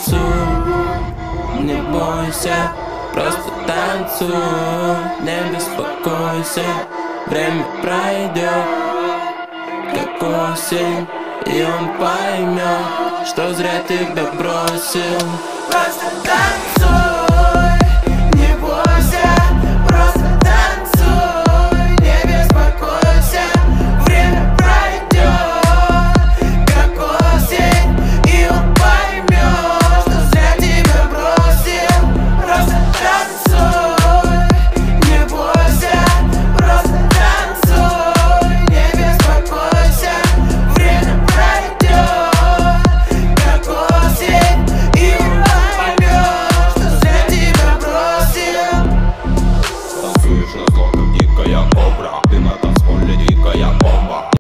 танцуй, не бойся, просто танцуй, не беспокойся, время пройдет, как осень, и он поймет, что зря тебя бросил. Просто танцуй.